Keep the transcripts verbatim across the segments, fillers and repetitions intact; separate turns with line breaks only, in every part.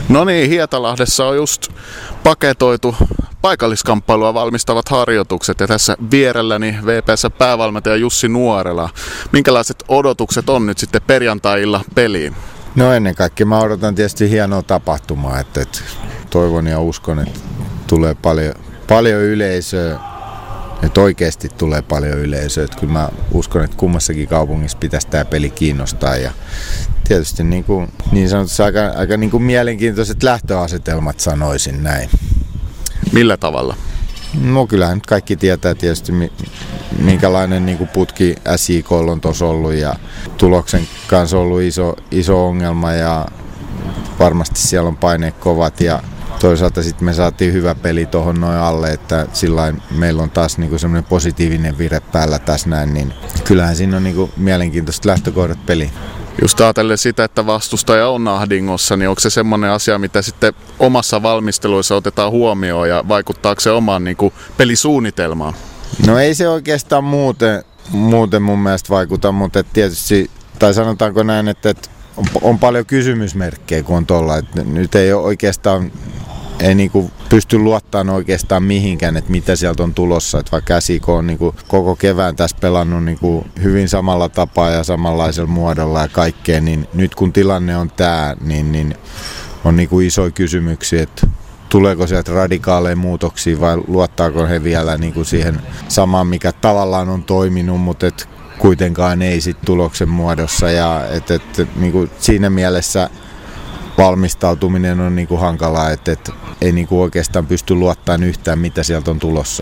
No niin, Hietalahdessa on just paketoitu paikalliskamppailua valmistavat harjoitukset ja tässä vierelläni V P S-päävalmentaja Jussi Nuorela. Minkälaiset odotukset on nyt sitten perjantai-illan peliin?
No ennen kaikkea mä odotan tietysti hienoa tapahtumaa, että, että toivon ja uskon, että tulee paljon, paljon yleisöä, että oikeasti tulee paljon yleisöä. Että kyllä mä uskon, että kummassakin kaupungissa pitäisi tämä peli kiinnostaa ja tietysti niin, kuin, niin sanotusti aika, aika niin kuin mielenkiintoiset lähtöasetelmat sanoisin näin.
Millä tavalla?
No kyllähän nyt kaikki tietää tietysti minkälainen niin kuin putki S J K:lla on tuossa ollut ja tuloksen kanssa ollut iso, iso ongelma ja varmasti siellä on paineet kovat ja toisaalta sitten me saatiin hyvä peli tuohon noin alle, että sillain meillä on taas niinku semmoinen positiivinen vire päällä tässä näin, niin kyllähän siinä on niinku mielenkiintoiset lähtökohdat peliin.
Just ajatellen sitä, että vastustaja on ahdingossa, niin onko se semmoinen asia, mitä sitten omassa valmisteluissa otetaan huomioon ja vaikuttaako se omaan niinku pelisuunnitelmaan? No
ei se oikeastaan muuten, muuten mun mielestä vaikuta, mutta tietysti, tai sanotaanko näin, että on, on paljon kysymysmerkkejä kun on tuolla, että nyt ei ole oikeastaan ei niinku pysty luottamaan oikeastaan mihinkään, että mitä sieltä on tulossa. Että vaikka S I K on niinku koko kevään tässä pelannut niinku hyvin samalla tapaa ja samanlaisella muodolla ja kaikkea, niin nyt kun tilanne on tämä, niin, niin on niinku isoja kysymyksiä, että tuleeko sieltä radikaaleja muutoksia vai luottaako he vielä niinku siihen samaan, mikä tavallaan on toiminut, mutta et kuitenkaan ei sit tuloksen muodossa. Ja et, et, niinku siinä mielessä valmistautuminen on niinku hankalaa, että et ei niinku oikeastaan pysty luottamaan yhtään, mitä sieltä on tulossa.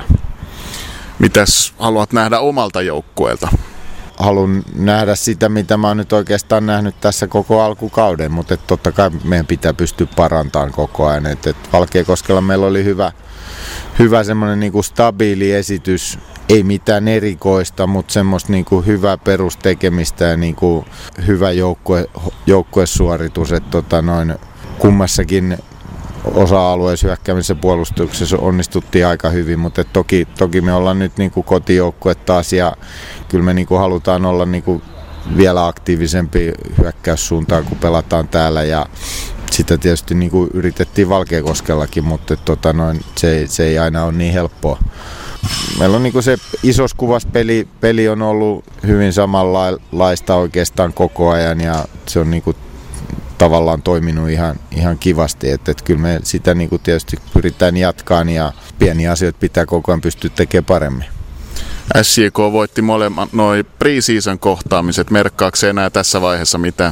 Mitäs haluat nähdä omalta joukkueelta?
Haluan nähdä sitä, mitä mä oon nyt oikeastaan nähnyt tässä koko alkukauden, mutta et totta kai meidän pitää pystyä parantamaan koko ajan. Et, et Valkeakoskella meillä oli hyvä, hyvä semmoinen niinku stabiili esitys, ei mitään erikoista, mutta semmoista niinku hyvää perustekemistä ja niinku hyvä joukkue, joukkuesuoritus, että tota noin kummassakin osa-alueessa hyökkäämisessä puolustuksessa onnistuttiin aika hyvin, mutta toki, toki me ollaan nyt niinku kotijoukkue taas ja kyllä me niinku halutaan olla niinku vielä aktiivisempi hyökkäyssuuntaan, kun pelataan täällä ja sitä tietysti niinku yritettiin Valkeakoskellakin, mutta tota noin, se, se ei aina ole niin helppoa. Meillä on niinku se isossa kuvassa peli, peli on ollut hyvin samanlaista oikeastaan koko ajan ja se on niinku tavallaan toiminut ihan, ihan kivasti, että et kyllä me sitä niinku tietysti pyritään jatkaan ja pieniä asioita pitää koko ajan pystyä tekemään paremmin.
S J K voitti molemmat noi pre-season kohtaamiset, merkkaako se enää tässä vaiheessa mitään?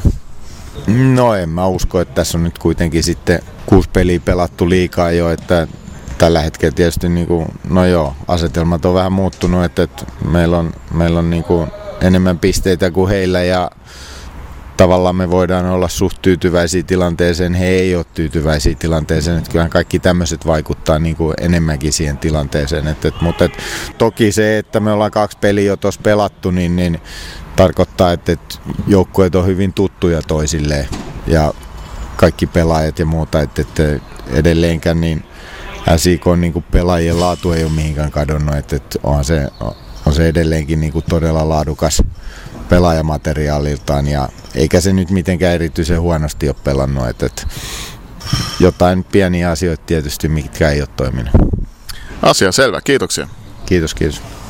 No en mä usko, että tässä on nyt kuitenkin sitten kuusi peliä pelattu liikaa jo, että tällä hetkellä tietysti niinku, no joo, asetelmat on vähän muuttunut, että, että meillä on, meillä on niinku enemmän pisteitä kuin heillä ja tavallaan me voidaan olla suht tyytyväisiä tilanteeseen, he ei ole tyytyväisiä tilanteeseen, että kyllähän kaikki tämmöiset vaikuttaa niin kuin enemmänkin siihen tilanteeseen, et, et, mutta et, toki se, että me ollaan kaksi peliä jo tuossa pelattu, niin, niin tarkoittaa, että, että joukkueet on hyvin tuttuja toisilleen ja kaikki pelaajat ja muuta, että, että edelleenkään niin S I K niin kuin pelaajien laatu ei ole mihinkään kadonnut, että, että onhan se, on se edelleenkin niin kuin todella laadukas pelaajamateriaaliltaan ja eikä se nyt mitenkään erityisen huonosti ole pelannut, että, että jotain pieniä asioita tietysti, mitkä ei ole toiminut.
Asia selvä, kiitoksia.
Kiitos, kiitos.